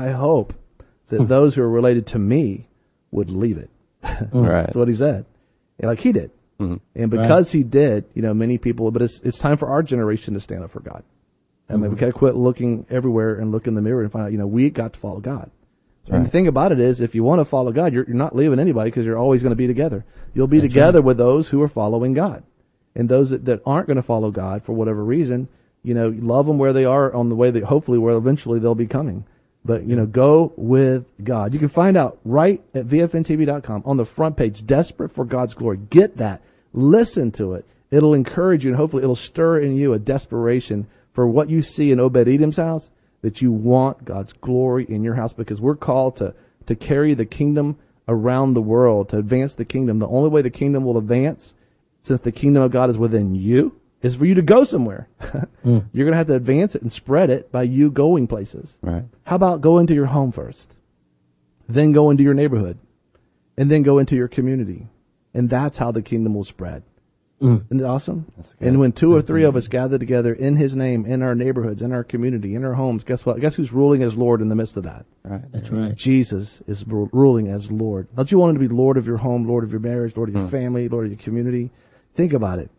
that those who are related to me would leave it. Right. That's what he said. And like he did. Mm-hmm. And because he did, many people, but it's time for our generation to stand up for God. I mean, we got to quit looking everywhere and look in the mirror and find out, we got to follow God. Right. And the thing about it is, if you want to follow God, you're not leaving anybody, because you're always going to be together. You'll be together with those who are following God. And those that aren't going to follow God for whatever reason, love them where they are on the way that hopefully where eventually they'll be coming. But, go with God. You can find out right at VFNTV.com on the front page, Desperate for God's Glory. Get that. Listen to it. It'll encourage you, and hopefully it'll stir in you a desperation for what you see in Obed-Edom's house, that you want God's glory in your house, because we're called to carry the kingdom around the world, to advance the kingdom. The only way the kingdom will advance, since the kingdom of God is within you, is for you to go somewhere. You're going to have to advance it and spread it by you going places. Right. How about go into your home first, then go into your neighborhood, and then go into your community? And that's how the kingdom will spread. Isn't it awesome? And when 2 or 3 of us gather together in his name, in our neighborhoods, in our community, in our homes, guess what? Guess who's ruling as Lord in the midst of that? Right. That's right. Jesus is ruling as Lord. Don't you want him to be Lord of your home, Lord of your marriage, Lord of your family, Lord of your community? Think about it.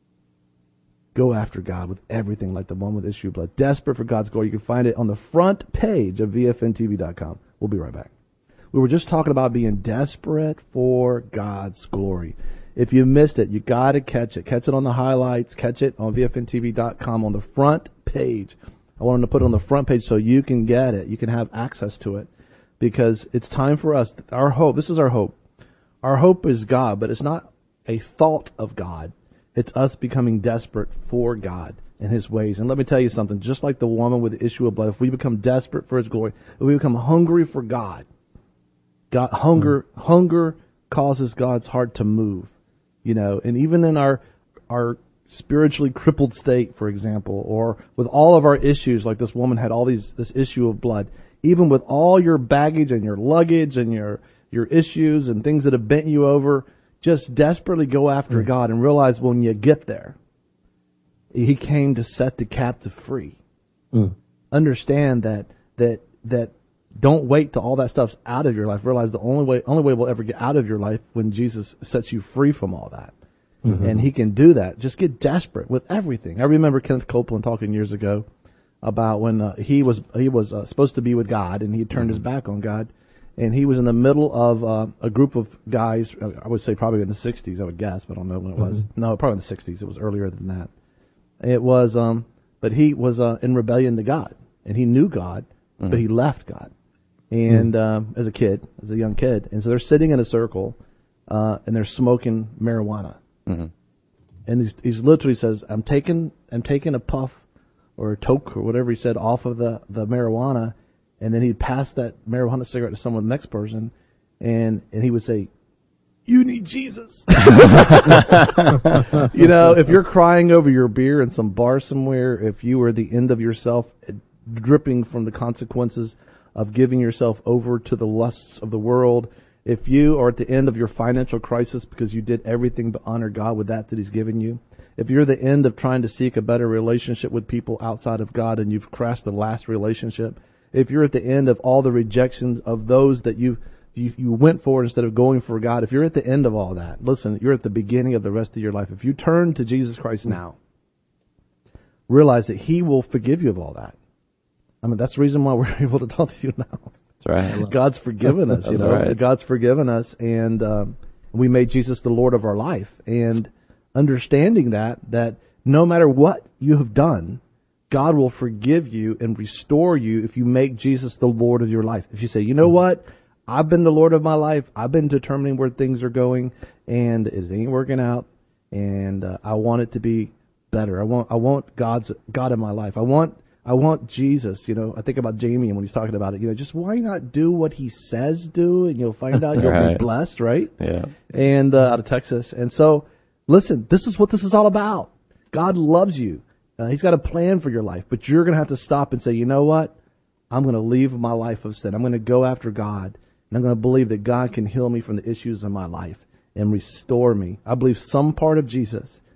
Go after God with everything, like the one with issue of blood. Desperate for God's glory. You can find it on the front page of VFNTV.com. We'll be right back. We were just talking about being desperate for God's glory. If you missed it, you got to catch it. Catch it on the highlights. Catch it on VFNTV.com on the front page. I wanted to put it on the front page so you can get it. You can have access to it, because it's time for us. Our hope, this is our hope. Our hope is God, but it's not a thought of God. It's us becoming desperate for God and his ways. And let me tell you something, just like the woman with the issue of blood, if we become desperate for his glory, if we become hungry for God, hunger causes God's heart to move, and even in our spiritually crippled state, for example, or with all of our issues, like this woman had this issue of blood, even with all your baggage and your luggage and your issues and things that have bent you over, just desperately go after God and realize when you get there, he came to set the captive free. Understand that don't wait till all that stuff's out of your life. Realize the only way we'll ever get out of your life when Jesus sets you free from all that. And he can do that. Just get desperate with everything. I remember Kenneth Copeland talking years ago about when he was supposed to be with God, and he had turned his back on God. And he was in the middle of a group of guys, I would say probably in the 60s, I would guess, but I don't know when it was. No, probably in the 60s. It was earlier than that. It was, but he was in rebellion to God. And he knew God, but he left God. And as a young kid. And so they're sitting in a circle, and they're smoking marijuana. And he literally says, I'm taking a puff or a toke or whatever he said off of the marijuana. And then he'd pass that marijuana cigarette to the next person, and he would say, "You need Jesus." If you're crying over your beer in some bar somewhere, if you are at the end of yourself, dripping from the consequences of giving yourself over to the lusts of the world, if you are at the end of your financial crisis because you did everything but honor God with that he's given you, if you're at the end of trying to seek a better relationship with people outside of God and you've crashed the last relationship, if you're at the end of all the rejections of those that you went for instead of going for God, if you're at the end of all that, listen, you're at the beginning of the rest of your life. If you turn to Jesus Christ now, realize that he will forgive you of all that. I mean, that's the reason why we're able to talk to you now. That's right. God's forgiven us, Right. God's forgiven us, and we made Jesus the Lord of our life. And understanding that no matter what you have done, God will forgive you and restore you if you make Jesus the Lord of your life. If you say, you know what? I've been the Lord of my life. I've been determining where things are going, and it ain't working out, and I want it to be better. I want God in my life. I want Jesus. I think about Jamie and when he's talking about it. Just why not do what he says do, and you'll find out you'll be blessed, right? Yeah. And out of Texas, and so listen, this is what this is all about. God loves you. He's got a plan for your life, but you're going to have to stop and say, you know what? I'm going to leave my life of sin. I'm going to go after God, and I'm going to believe that God can heal me from the issues in my life and restore me. I believe some part of Jesus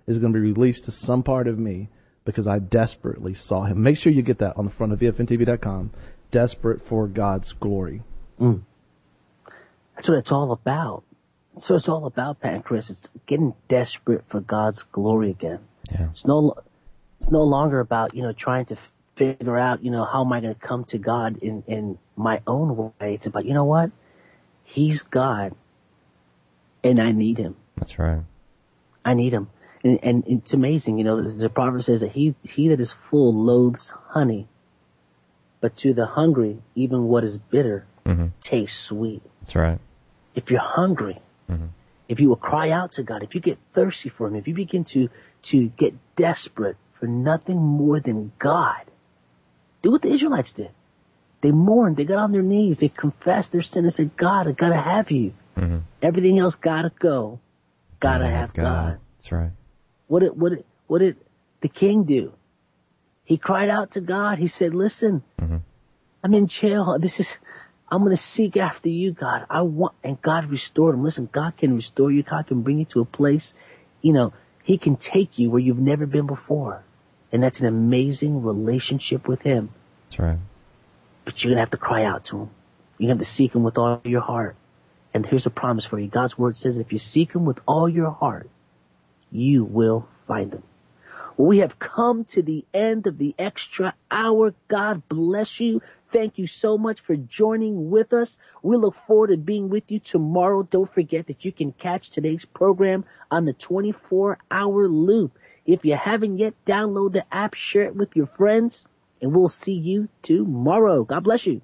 is going to be released to some part of me because I desperately saw him. Make sure you get that on the front of VFNTV.com. Desperate for God's glory. That's what it's all about. That's what it's all about, Pat and Chris. It's getting desperate for God's glory again. Yeah. It's no longer about, trying to figure out, how am I going to come to God in my own way. It's about, you know what? He's God, and I need him. That's right. I need him. And it's amazing, the proverb says that he that is full loathes honey, but to the hungry, even what is bitter tastes sweet. That's right. If you're hungry, if you will cry out to God, if you get thirsty for him, if you begin to get desperate for nothing more than God, do what the Israelites did. They mourned, they got on their knees, they confessed their sin and said, God, I gotta have you. Everything else gotta go. Gotta have God. That's right. What did the king do? He cried out to God. He said, listen, I'm in jail. I'm going to seek after you, God. And God restored him. Listen, God can restore you. God can bring you to a place, he can take you where you've never been before. And that's an amazing relationship with him. That's right. But you're going to have to cry out to him. You're going to have to seek him with all your heart. And here's a promise for you. God's word says if you seek him with all your heart, you will find him. Well, we have come to the end of the extra hour. God bless you. Thank you so much for joining with us. We look forward to being with you tomorrow. Don't forget that you can catch today's program on the 24-hour loop. If you haven't yet, download the app, share it with your friends, and we'll see you tomorrow. God bless you.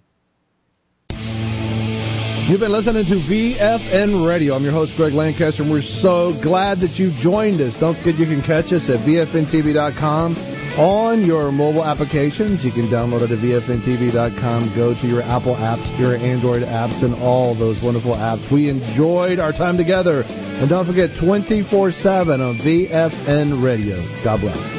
You've been listening to VFN Radio. I'm your host, Greg Lancaster, and we're so glad that you joined us. Don't forget you can catch us at VFNTV.com on your mobile applications. You can download it at VFNTV.com. Go to your Apple apps, your Android apps, and all those wonderful apps. We enjoyed our time together. And don't forget, 24/7 on VFN Radio. God bless.